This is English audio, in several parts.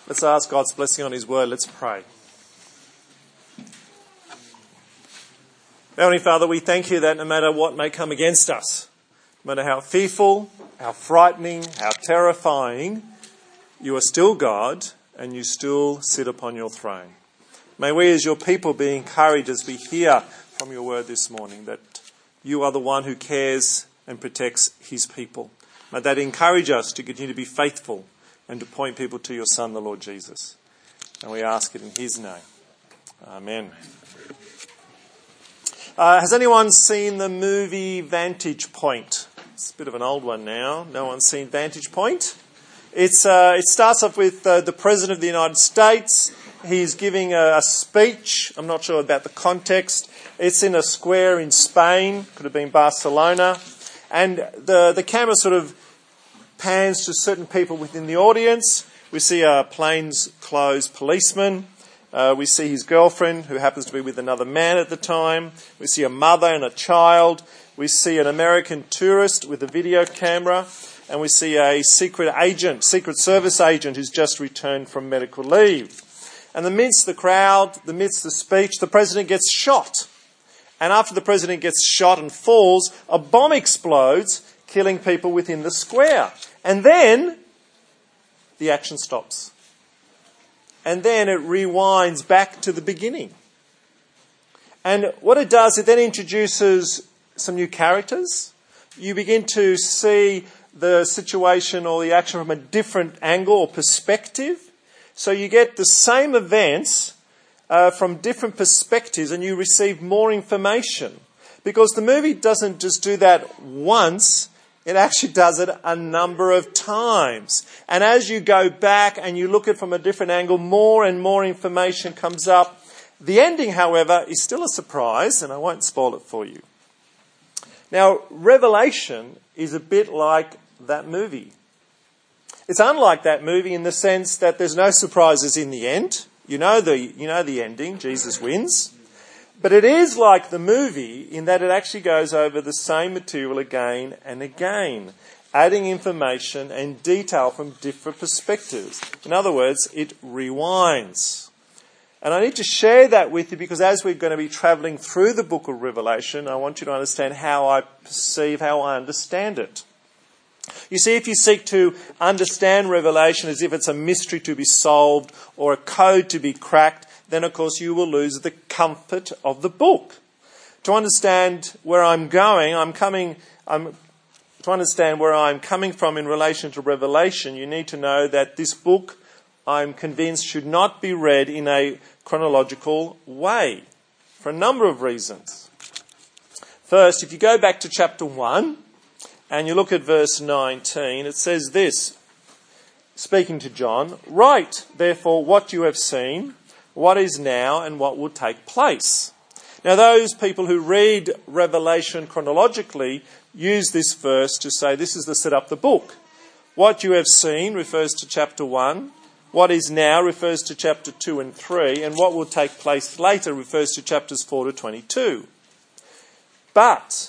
Let's ask God's blessing on his word. Let's pray. Heavenly Father, we thank you that no matter what may come against us, no matter how fearful, how frightening, how terrifying, you are still God and you still sit upon your throne. May we as your people be encouraged as we hear from your word this morning that you are the one who cares and protects his people. May that encourage us to continue to be faithful and to point people to your Son, the Lord Jesus. And we ask it in his name. Amen. Has anyone seen the movie Vantage Point? It's a bit of an old one now. No one's seen Vantage Point? It starts off with the President of the United States. He's giving a speech. I'm not sure about the context. It's in a square in Spain. Could have been Barcelona. And the camera sort of pans to certain people within the audience. We see a plainclothes policeman. We see his girlfriend, who happens to be with another man at the time. We see a mother and a child. We see an American tourist with a video camera. And we see a Secret Service agent who's just returned from medical leave. And amidst the crowd, amidst the speech, the president gets shot. And after the president gets shot and falls, a bomb explodes, killing people within the square. And then the action stops. And then it rewinds back to the beginning. And what it does, it then introduces some new characters. You begin to see the situation or the action from a different angle or perspective. So you get the same events from different perspectives and you receive more information. Because the movie doesn't just do that once, it actually does it a number of times. And as you go back and you look at it from a different angle, more and more information comes up. The ending, however, is still a surprise, and I won't spoil it for you. Now, Revelation is a bit like that movie. It's unlike that movie in the sense that there's no surprises in the end. You know the ending, Jesus wins. But it is like the movie in that it actually goes over the same material again and again, adding information and detail from different perspectives. In other words, it rewinds. And I need to share that with you because as we're going to be travelling through the book of Revelation, I want you to understand how I perceive, how I understand it. You see, if you seek to understand Revelation as if it's a mystery to be solved or a code to be cracked, then of course you will lose the comfort of the book. To understand where I'm going, to understand where I'm coming from in relation to Revelation, you need to know that this book, I'm convinced, should not be read in a chronological way for a number of reasons. First, if you go back to chapter 1 and you look at verse 19, it says this, speaking to John, "Write, therefore, what you have seen, what is now and what will take place." Now those people who read Revelation chronologically use this verse to say this is to set up the book. What you have seen refers to chapter 1. What is now refers to chapter 2 and 3. And what will take place later refers to chapters 4 to 22. But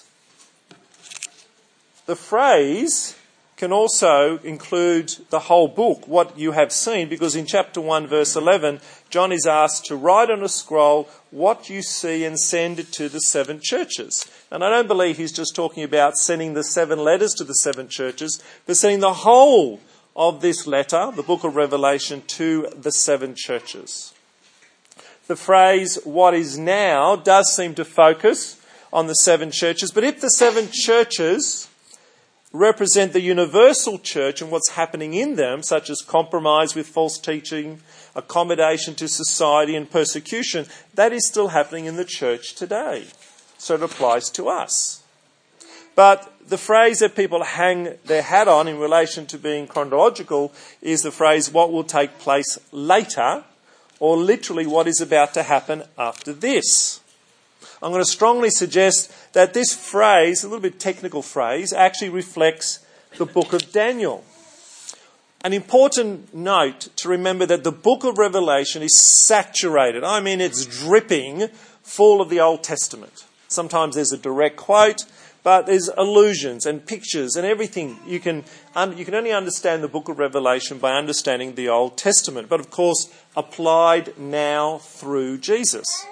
the phrase can also include the whole book, what you have seen, because in chapter 1 verse 11, John is asked to write on a scroll what you see and send it to the 7 churches. And I don't believe he's just talking about sending the 7 letters to the 7 churches, but sending the whole of this letter, the book of Revelation, to the 7 churches. The phrase, what is now, does seem to focus on the 7 churches, but if the 7 churches represent the universal church and what's happening in them, such as compromise with false teaching, accommodation to society and persecution, that is still happening in the church today. So it applies to us. But the phrase that people hang their hat on in relation to being chronological is the phrase, what will take place later, or literally what is about to happen after this. I'm going to strongly suggest that this phrase, a little bit technical phrase, actually reflects the book of Daniel. An important note to remember that the book of Revelation is saturated. I mean, it's dripping full of the Old Testament. Sometimes there's a direct quote, but there's allusions and pictures and everything you can you can only understand the book of Revelation by understanding the Old Testament, but of course applied now through Jesus.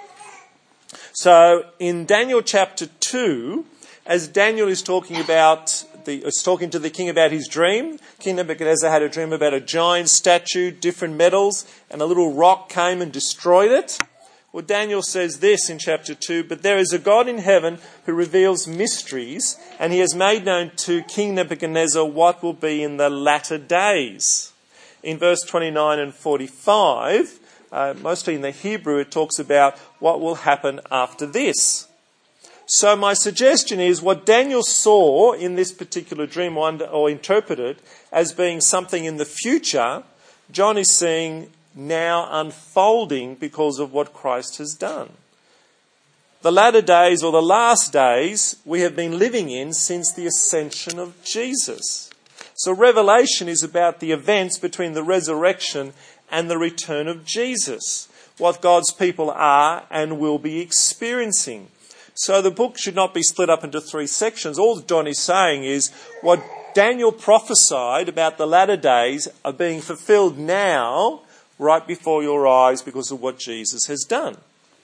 So in Daniel chapter 2, as Daniel is talking to the king about his dream, King Nebuchadnezzar had a dream about a giant statue, different metals, and a little rock came and destroyed it. Well, Daniel says this in chapter 2, "But there is a God in heaven who reveals mysteries, and he has made known to King Nebuchadnezzar what will be in the latter days." In verse 29 and 45, mostly in the Hebrew, it talks about what will happen after this. So my suggestion is what Daniel saw in this particular dream or interpreted as being something in the future, John is seeing now unfolding because of what Christ has done. The latter days or the last days we have been living in since the ascension of Jesus. So Revelation is about the events between the resurrection and the return of Jesus, what God's people are and will be experiencing. So the book should not be split up into 3 sections. All John is saying is what Daniel prophesied about the latter days are being fulfilled now, right before your eyes, because of what Jesus has done.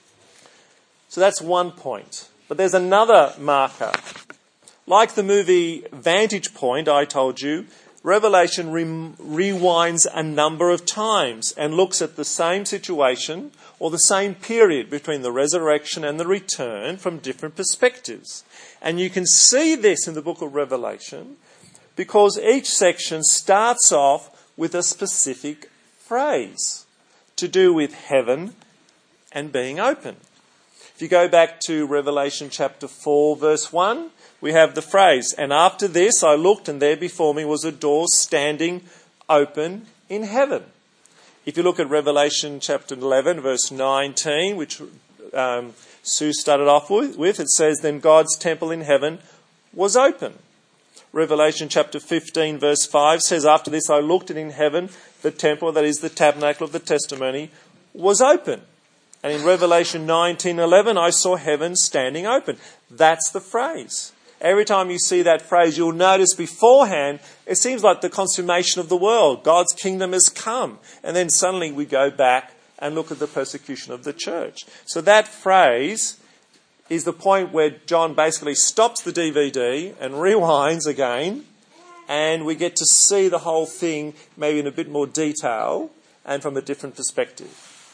So that's one point. But there's another marker. Like the movie Vantage Point, I told you, Revelation rewinds a number of times and looks at the same situation or the same period between the resurrection and the return from different perspectives. And you can see this in the book of Revelation because each section starts off with a specific phrase to do with heaven and being open. If you go back to Revelation chapter 4, verse 1, we have the phrase, "And after this I looked, and there before me was a door standing open in heaven." If you look at Revelation chapter 11, verse 19, which Sue started off with, it says, "Then God's temple in heaven was open." Revelation chapter 15, verse 5 says, "After this I looked, and in heaven the temple, that is the tabernacle of the testimony, was open." And in Revelation 19:11, "I saw heaven standing open." That's the phrase. Every time you see that phrase, you'll notice beforehand, it seems like the consummation of the world. God's kingdom has come. And then suddenly we go back and look at the persecution of the church. So that phrase is the point where John basically stops the DVD and rewinds again, and we get to see the whole thing maybe in a bit more detail and from a different perspective.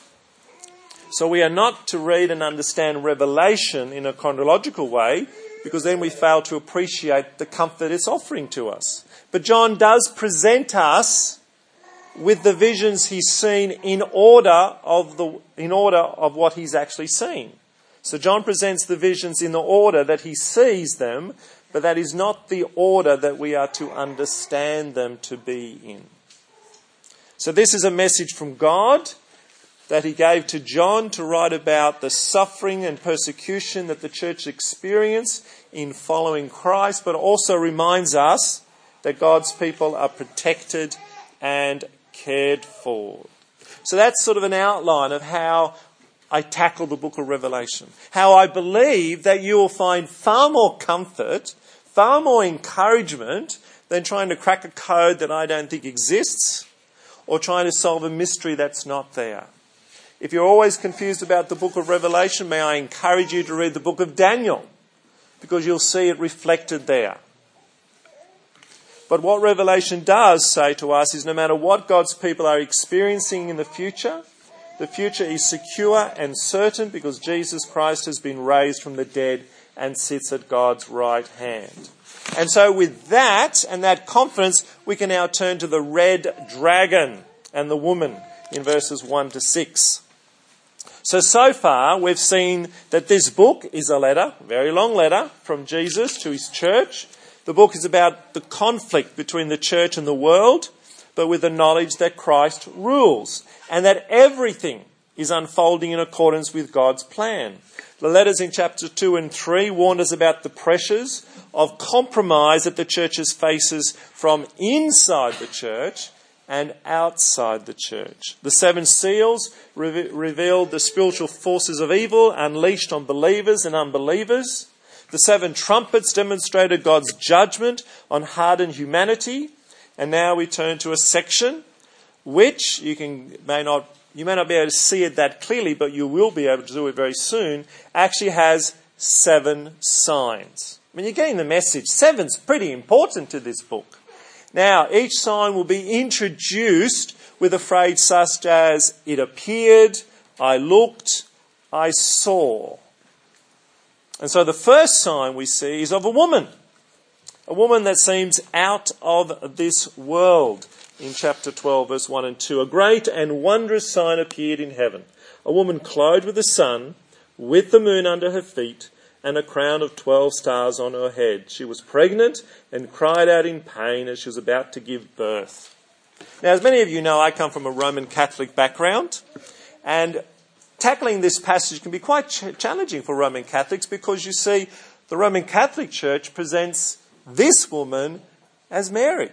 So we are not to read and understand Revelation in a chronological way, because then we fail to appreciate the comfort it's offering to us. But John does present us with the visions he's seen in order of what he's actually seen. So John presents the visions in the order that he sees them, but that is not the order that we are to understand them to be in. So this is a message from God that he gave to John to write about the suffering and persecution that the church experienced in following Christ, but also reminds us that God's people are protected and cared for. So that's sort of an outline of how I tackle the book of Revelation. How I believe that you will find far more comfort, far more encouragement than trying to crack a code that I don't think exists or trying to solve a mystery that's not there. If you're always confused about the book of Revelation, may I encourage you to read the book of Daniel, because you'll see it reflected there. But what Revelation does say to us is no matter what God's people are experiencing in the future is secure and certain because Jesus Christ has been raised from the dead and sits at God's right hand. And so with that and that confidence, we can now turn to the red dragon and the woman in verses 1 to 6. So far, we've seen that this book is a letter, a very long letter, from Jesus to his church. The book is about the conflict between the church and the world, but with the knowledge that Christ rules and that everything is unfolding in accordance with God's plan. The letters in chapter 2 and 3 warned us about the pressures of compromise that the church faces from inside the church and outside the church. The 7 seals revealed the spiritual forces of evil unleashed on believers and unbelievers. The 7 trumpets demonstrated God's judgment on hardened humanity. And now we turn to a section which you may not be able to see it that clearly, but you will be able to do it very soon, actually has 7 signs. I mean, you're getting the message. 7's pretty important to this book. Now, each sign will be introduced with a phrase such as, it appeared, I looked, I saw. And so the first sign we see is of a woman that seems out of this world. In chapter 12, verse 1 and 2, a great and wondrous sign appeared in heaven. A woman clothed with the sun, with the moon under her feet, and a crown of 12 stars on her head. She was pregnant and cried out in pain as she was about to give birth. Now, as many of you know, I come from a Roman Catholic background, and tackling this passage can be quite challenging for Roman Catholics because you see, the Roman Catholic Church presents this woman as Mary.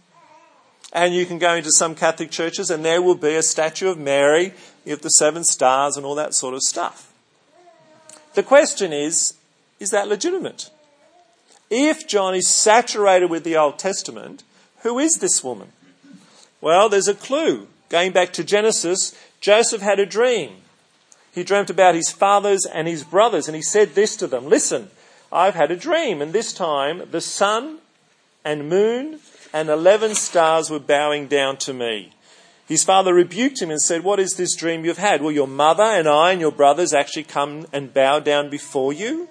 And you can go into some Catholic churches and there will be a statue of Mary with the 7 stars and all that sort of stuff. The question is that legitimate? If John is saturated with the Old Testament, who is this woman? Well, there's a clue. Going back to Genesis, Joseph had a dream. He dreamt about his fathers and his brothers, and he said this to them, listen, I've had a dream, and this time the sun and moon and 11 stars were bowing down to me. His father rebuked him and said, what is this dream you've had? Will your mother and I and your brothers actually come and bow down before you?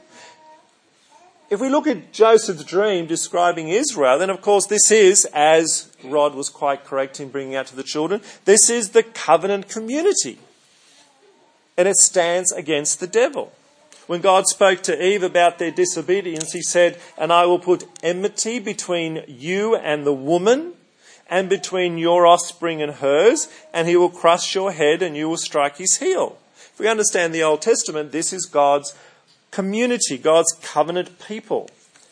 If we look at Joseph's dream describing Israel, then of course this is, as Rod was quite correct in bringing out to the children, this is the covenant community. And it stands against the devil. When God spoke to Eve about their disobedience, he said, and I will put enmity between you and the woman, and between your offspring and hers, and he will crush your head and you will strike his heel. If we understand the Old Testament, this is God's community, God's covenant people.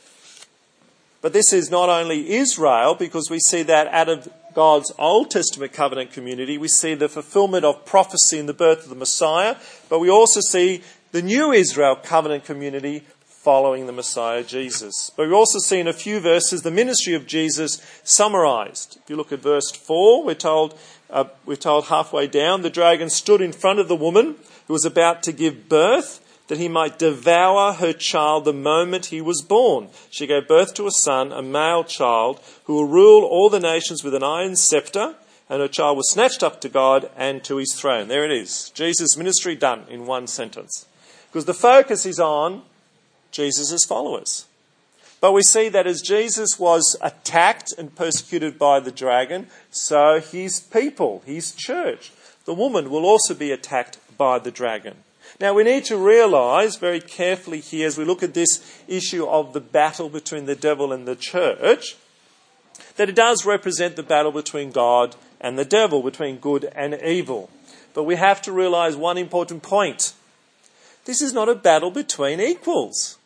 But this is not only Israel, because we see that out of God's Old Testament covenant community, we see the fulfillment of prophecy in the birth of the Messiah, but we also see the new Israel covenant community following the Messiah Jesus. But we also see in a few verses the ministry of Jesus summarized. If you look at verse 4, we're told halfway down, the dragon stood in front of the woman who was about to give birth, that he might devour her child the moment he was born. She gave birth to a son, a male child, who will rule all the nations with an iron scepter, and her child was snatched up to God and to his throne. There it is. Jesus' ministry done in one sentence. Because the focus is on Jesus' followers. But we see that as Jesus was attacked and persecuted by the dragon, so his people, his church, the woman will also be attacked by the dragon. Now we need to realise very carefully here as we look at this issue of the battle between the devil and the church, that it does represent the battle between God and the devil, between good and evil. But we have to realise one important point. This is not a battle between equals.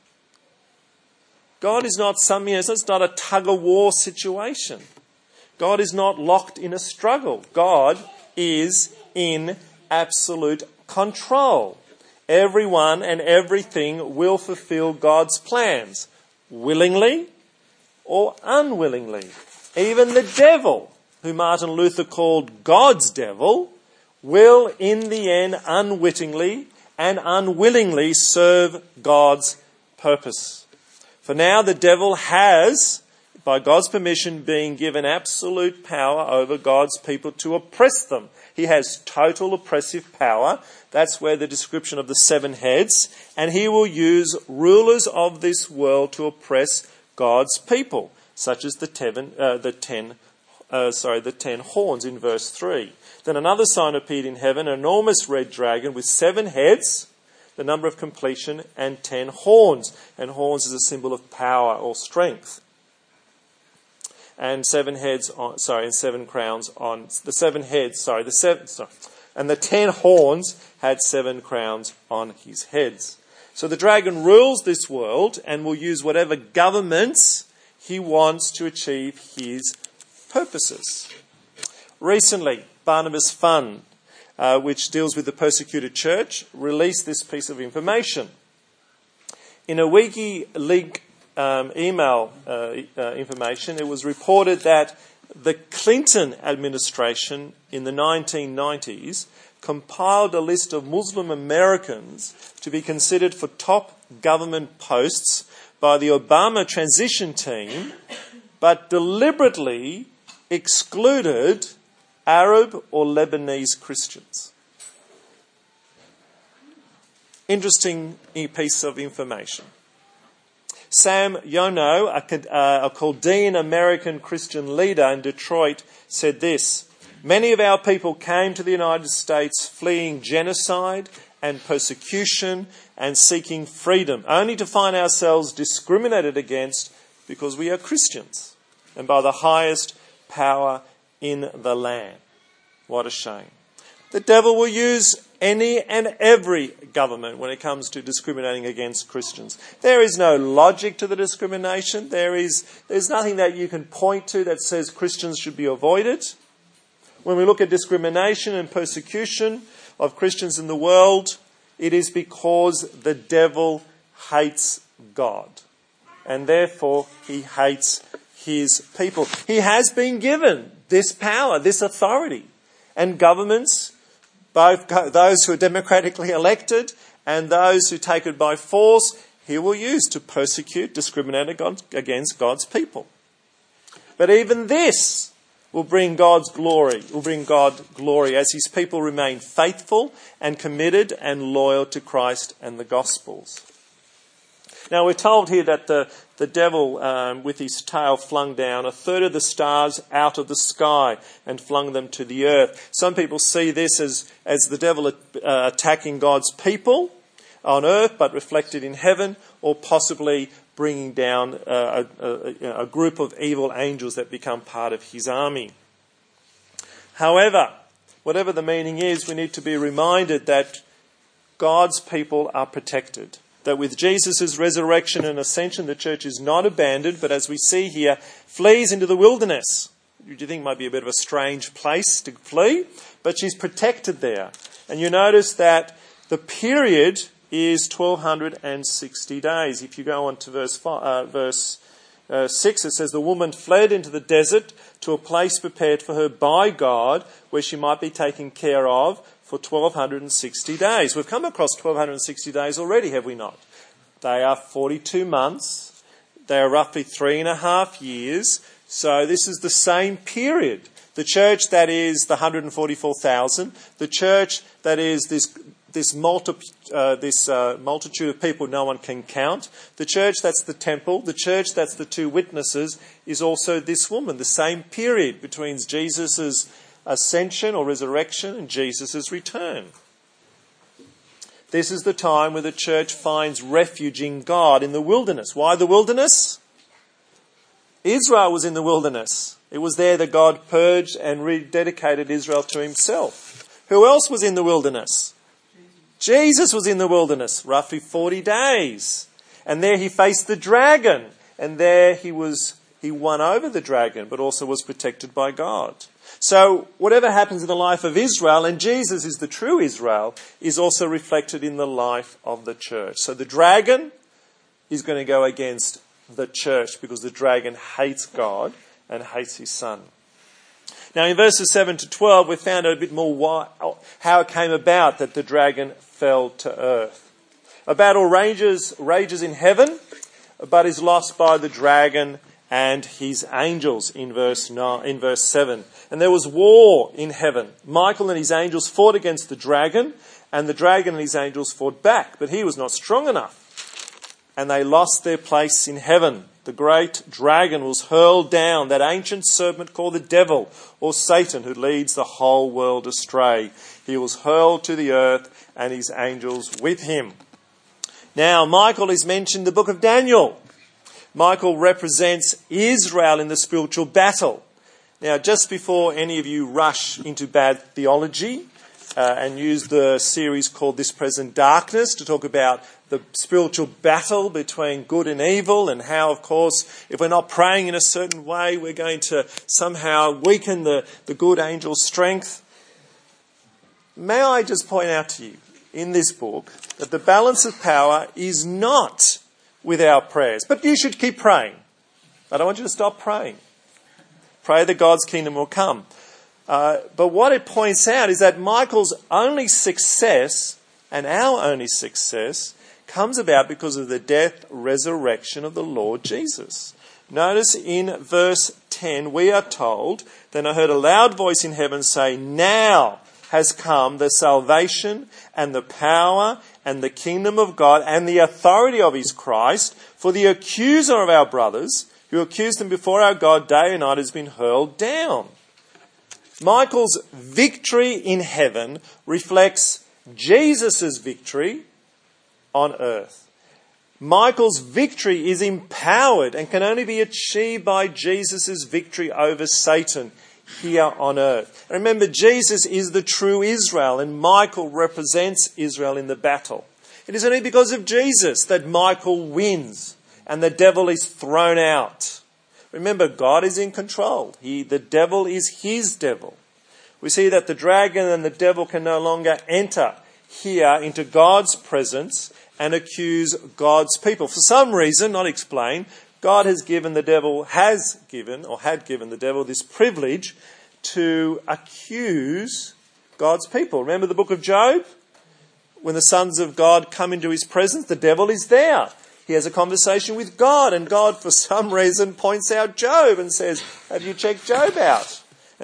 God is not it's not a tug-of-war situation. God is not locked in a struggle. God is in absolute control. Everyone and everything will fulfill God's plans, willingly or unwillingly. Even the devil, who Martin Luther called God's devil, will in the end unwittingly and unwillingly serve God's purpose. For now the devil has, by God's permission, been given absolute power over God's people to oppress them. He has total oppressive power. That's where the description of the 7 heads. And he will use rulers of this world to oppress God's people, such as the 10 horns in verse 3. Then another sign appeared in heaven, an enormous red dragon with 7 heads, the number of completion, and 10 horns. And horns is a symbol of power or strength. And 7 crowns on the 7 heads. And the 10 horns had 7 crowns on his heads. So the dragon rules this world and will use whatever governments he wants to achieve his purposes. Recently, Barnabas Fund, which deals with the persecuted church, released this piece of information. In a WikiLeaks email information, it was reported that the Clinton administration in the 1990s compiled a list of Muslim Americans to be considered for top government posts by the Obama transition team, but deliberately excluded Arab or Lebanese Christians. Interesting piece of information. Sam Yono, a Chaldean American Christian leader in Detroit, said this: "Many of our people came to the United States fleeing genocide and persecution and seeking freedom, only to find ourselves discriminated against because we are Christians and by the highest power in the land." What a shame. The devil will use any and every government when it comes to discriminating against Christians. There is no logic to the discrimination. There's nothing that you can point to that says Christians should be avoided. When we look at discrimination and persecution of Christians in the world, it is because the devil hates God, and therefore he hates his people. He has been given this power, this authority, and governments, both those who are democratically elected and those who take it by force, he will use to persecute, discriminate against God's people. But even this will bring God glory as his people remain faithful and committed and loyal to Christ and the Gospels. Now we're told here that the devil, with his tail, flung down a third of the stars out of the sky and flung them to the earth. Some people see this as the devil attacking God's people on earth, but reflected in heaven, or possibly bringing down a group of evil angels that become part of his army. However, whatever the meaning is, we need to be reminded that God's people are protected. That with Jesus' resurrection and ascension, the church is not abandoned, but as we see here, flees into the wilderness. You think might be a bit of a strange place to flee, but she's protected there. And you notice that the period is 1260 days. If you go on to verse 6, it says, "The woman fled into the desert to a place prepared for her by God, where she might be taken care of for 1260 days. We've come across 1260 days already, have we not? They are 42 months. They are roughly 3.5 years. So this is the same period. The church that is the 144,000, the church that is this multitude of people no one can count, the church that's the temple, the church that's the two witnesses, is also this woman. The same period between Jesus' ascension or resurrection and Jesus' return. This is the time where the church finds refuge in God in the wilderness. Why the wilderness? Israel was in the wilderness. It was there that God purged and rededicated Israel to himself. Who else was in the wilderness? Jesus was in the wilderness, roughly 40 days. And there he faced the dragon. And there he won over the dragon, but also was protected by God. So whatever happens in the life of Israel, and Jesus is the true Israel, is also reflected in the life of the church. So the dragon is going to go against the church because the dragon hates God and hates his son. Now in verses 7 to 12, we found out a bit more how it came about that the dragon fell to earth. A battle rages in heaven, but is lost by the dragon and his angels in verse 7. And there was war in heaven. Michael and his angels fought against the dragon, and the dragon and his angels fought back, but he was not strong enough. And they lost their place in heaven. The great dragon was hurled down, that ancient serpent called the devil, or Satan, who leads the whole world astray. He was hurled to the earth, and his angels with him. Now, Michael is mentioned in the book of Daniel. Michael represents Israel in the spiritual battle. Now, just before any of you rush into bad theology and use the series called This Present Darkness to talk about the spiritual battle between good and evil, and how, of course, if we're not praying in a certain way, we're going to somehow weaken the good angel's strength. May I just point out to you in this book that the balance of power is not with our prayers. But you should keep praying. I don't want you to stop praying. Pray that God's kingdom will come. But what it points out is that Michael's only success and our only success comes about because of the death, resurrection of the Lord Jesus. Notice in verse 10, we are told, "Then I heard a loud voice in heaven say, 'Now has come the salvation and the power and the kingdom of God and the authority of his Christ, for the accuser of our brothers, who accused them before our God day and night, has been hurled down.'" Michael's victory in heaven reflects Jesus' victory on earth. Michael's victory is empowered and can only be achieved by Jesus' victory over Satan here on earth. And remember, Jesus is the true Israel, and Michael represents Israel in the battle. It is only because of Jesus that Michael wins and the devil is thrown out. Remember, God is in control. The devil is his devil. We see that the dragon and the devil can no longer enter here into God's presence and accuse God's people. For some reason, not explained, God had given the devil this privilege to accuse God's people. Remember the book of Job? When the sons of God come into his presence, the devil is there. He has a conversation with God, and God, for some reason, points out Job and says, "Have you checked Job out?"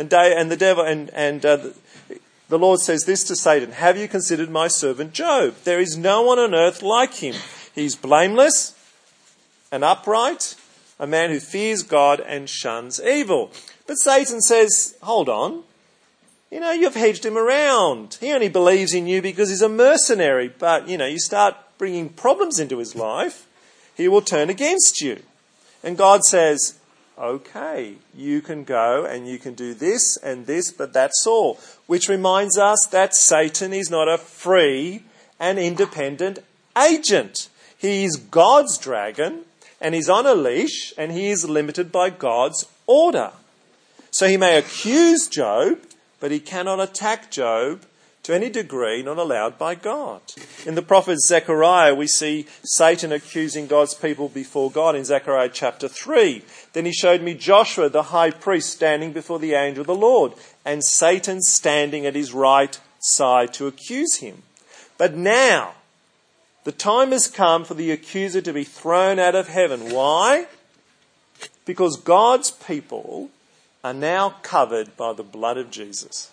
The Lord says this to Satan, "Have you considered my servant Job? There is no one on earth like him. He's blameless and upright, a man who fears God and shuns evil." But Satan says, "Hold on. You've hedged him around. He only believes in you because he's a mercenary. But, you start bringing problems into his life, he will turn against you." And God says, "Okay, you can go and you can do this and this, but that's all." Which reminds us that Satan is not a free and independent agent. He is God's dragon, and he's on a leash, and he is limited by God's order. So he may accuse Job, but he cannot attack Job to any degree not allowed by God. In the prophet Zechariah, we see Satan accusing God's people before God in Zechariah chapter 3. "Then he showed me Joshua, the high priest, standing before the angel of the Lord, and Satan standing at his right side to accuse him. But now, the time has come for the accuser to be thrown out of heaven." Why? Because God's people are now covered by the blood of Jesus.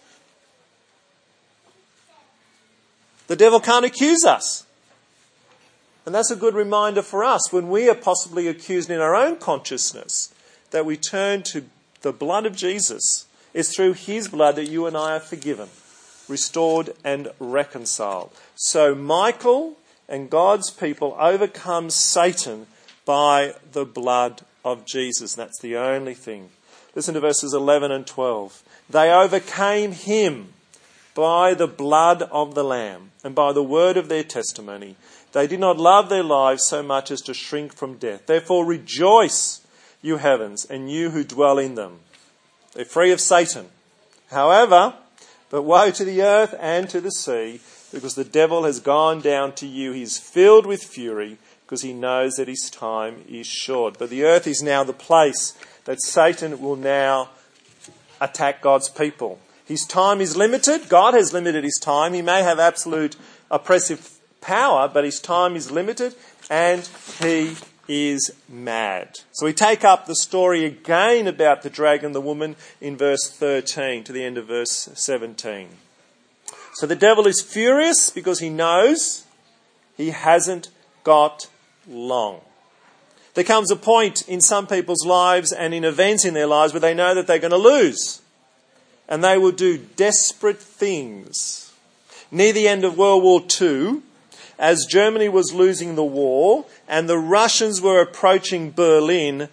The devil can't accuse us. And that's a good reminder for us when we are possibly accused in our own consciousness, that we turn to the blood of Jesus. It's through his blood that you and I are forgiven, restored and reconciled. So Michael and God's people overcome Satan by the blood of Jesus. And that's the only thing. Listen to verses 11 and 12. "They overcame him by the blood of the Lamb and by the word of their testimony. They did not love their lives so much as to shrink from death. Therefore rejoice, you heavens, and you who dwell in them." They're free of Satan. "However, but woe to the earth and to the sea, because the devil has gone down to you. He's filled with fury, because he knows that his time is short." But the earth is now the place that Satan will now attack God's people. His time is limited. God has limited his time. He may have absolute oppressive power, but his time is limited, and he is mad. So we take up the story again about the dragon and the woman in verse 13 to the end of verse 17. So the devil is furious because he knows he hasn't got long. There comes a point in some people's lives and in events in their lives where they know that they're going to lose. And they will do desperate things. Near the end of World War II, as Germany was losing the war and the Russians were approaching Berlin,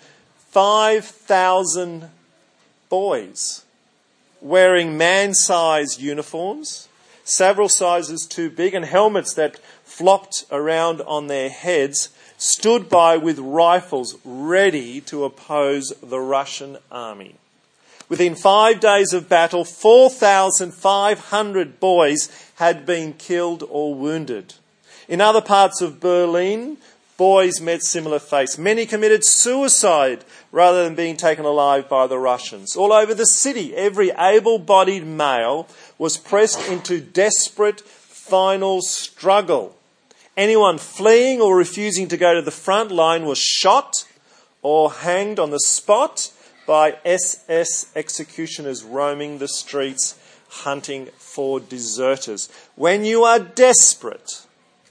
5,000 boys wearing man-sized uniforms, several sizes too big, and helmets that flopped around on their heads, stood by with rifles ready to oppose the Russian army. Within 5 days of battle, 4,500 boys had been killed or wounded. In other parts of Berlin, Boys met similar fates. Many committed suicide rather than being taken alive by the Russians. All over the city, every able-bodied male was pressed into desperate final struggle. Anyone fleeing or refusing to go to the front line was shot or hanged on the spot by SS executioners roaming the streets hunting for deserters. When you are desperate,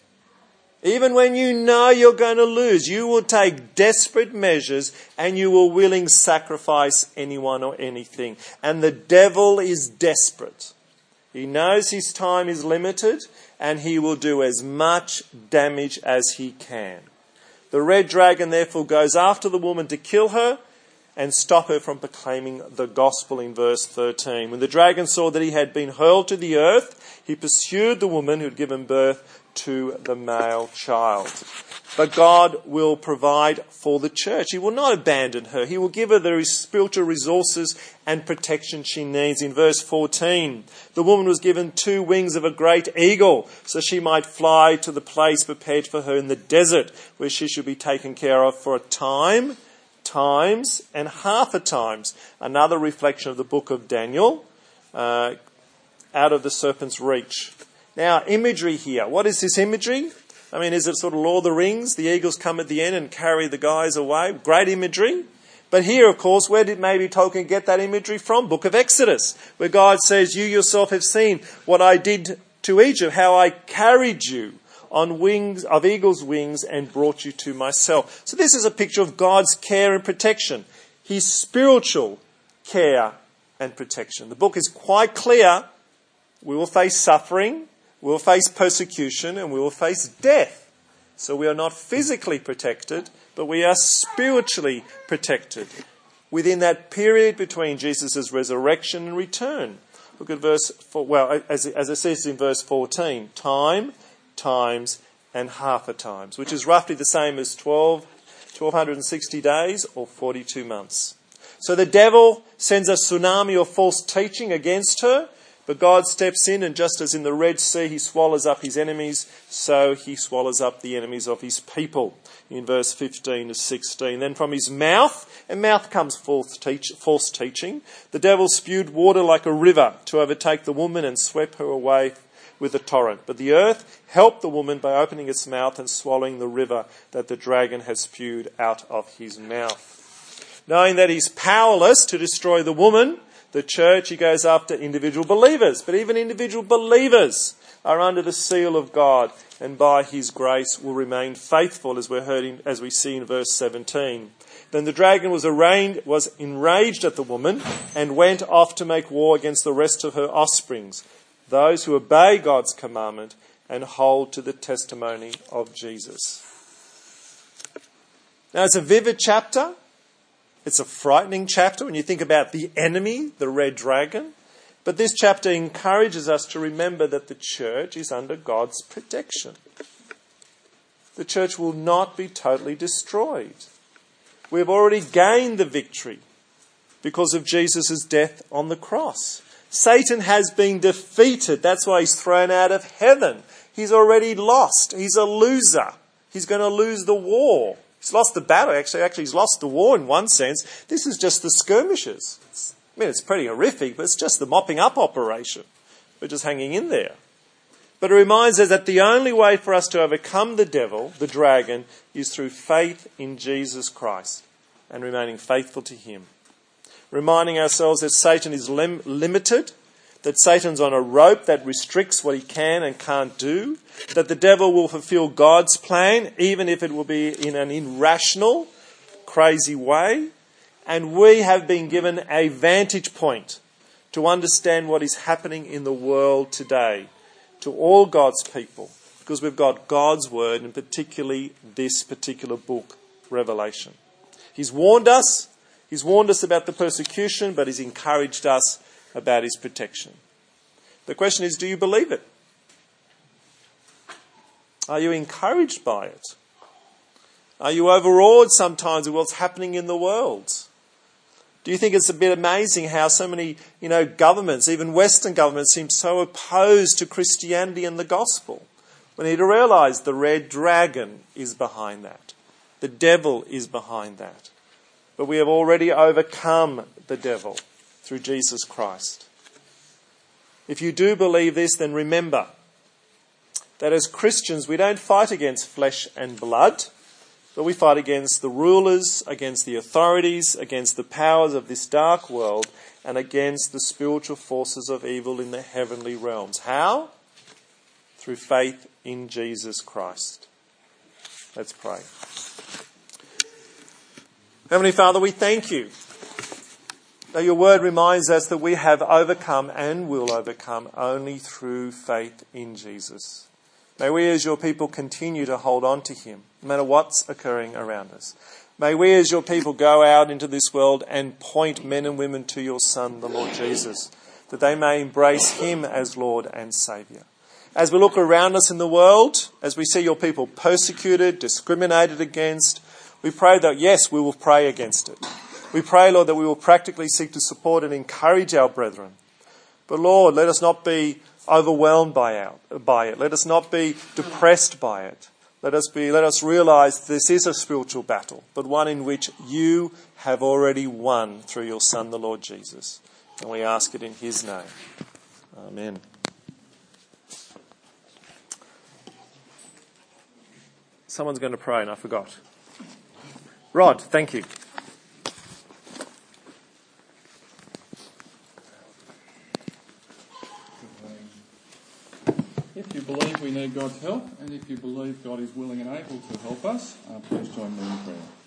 even when you know you're going to lose, you will take desperate measures and you will willingly sacrifice anyone or anything. And the devil is desperate. He knows his time is limited and he will do as much damage as he can. The red dragon therefore goes after the woman to kill her and stop her from proclaiming the gospel in verse 13. When the dragon saw that he had been hurled to the earth, he pursued the woman who had given birth to the male child. But God will provide for the church. He will not abandon her. He will give her the spiritual resources and protection she needs. In verse 14, the woman was given 2 wings of a great eagle, so she might fly to the place prepared for her in the desert, where she should be taken care of for a time, times, and half a times. Another reflection of the book of Daniel, out of the serpent's reach. Now, imagery here. What is this imagery? I mean, is it sort of Lord of the Rings? The eagles come at the end and carry the guys away. Great imagery. But here, of course, where did maybe Tolkien get that imagery from? Book of Exodus, where God says, you yourself have seen what I did to Egypt, how I carried you on wings of eagle's wings and brought you to myself. So this is a picture of God's care and protection, his spiritual care and protection. The book is quite clear. We will face suffering, we will face persecution, and we will face death. So we are not physically protected, but we are spiritually protected within that period between Jesus' resurrection and return. Look at verse 4. Well, as it says in verse 14, time, times, and half a times, which is roughly the same as 1,260 days or 42 months. So the devil sends a tsunami of false teaching against her, but God steps in, and just as in the Red Sea he swallows up his enemies, so he swallows up the enemies of his people. In verse 15 to 16. Then from his mouth, and mouth comes false teaching, the devil spewed water like a river to overtake the woman and swept her away with a torrent. But the earth helped the woman by opening its mouth and swallowing the river that the dragon had spewed out of his mouth. Knowing that he's powerless to destroy the woman, the church, he goes after individual believers. But even individual believers are under the seal of God, and by his grace will remain faithful, as we see in verse 17. Then the dragon was enraged at the woman and went off to make war against the rest of her offsprings, those who obey God's commandment and hold to the testimony of Jesus. Now, it's a vivid chapter. It's a frightening chapter when you think about the enemy, the red dragon. But this chapter encourages us to remember that the church is under God's protection. The church will not be totally destroyed. We've already gained the victory because of Jesus' death on the cross. Satan has been defeated. That's why he's thrown out of heaven. He's already lost. He's a loser. He's going to lose the war. He's lost the battle. Actually, he's lost the war in one sense. This is just the skirmishes. It's pretty horrific, but it's just the mopping up operation. We're just hanging in there. But it reminds us that the only way for us to overcome the devil, the dragon, is through faith in Jesus Christ and remaining faithful to him. Reminding ourselves that Satan is limited, that Satan's on a rope that restricts what he can and can't do, that the devil will fulfill God's plan, even if it will be in an irrational, crazy way. And we have been given a vantage point to understand what is happening in the world today to all God's people, because we've got God's word, and particularly this particular book, Revelation. He's warned us about the persecution, but he's encouraged us about his protection. The question is, do you believe it? Are you encouraged by it? Are you overawed sometimes with what's happening in the world? Do you think it's a bit amazing how so many, governments, even Western governments, seem so opposed to Christianity and the gospel? We need to realise the red dragon is behind that. The devil is behind that. But we have already overcome the devil through Jesus Christ. If you do believe this, then remember that as Christians we don't fight against flesh and blood, but we fight against the rulers, against the authorities, against the powers of this dark world, and against the spiritual forces of evil in the heavenly realms. How? Through faith in Jesus Christ. Let's pray. Heavenly Father, we thank you that your word reminds us that we have overcome and will overcome only through faith in Jesus. May we as your people continue to hold on to him, no matter what's occurring around us. May we as your people go out into this world and point men and women to your Son, the Lord Jesus, that they may embrace him as Lord and Saviour. As we look around us in the world, as we see your people persecuted, discriminated against, we pray that, yes, we will pray against it. We pray, Lord, that we will practically seek to support and encourage our brethren. But Lord, let us not be overwhelmed by it. Let us not be depressed by it. Let us realise this is a spiritual battle, but one in which you have already won through your Son, the Lord Jesus. And we ask it in his name. Amen. Someone's going to pray and I forgot. Rod, thank you. If you believe we need God's help, and if you believe God is willing and able to help us, please join me in prayer.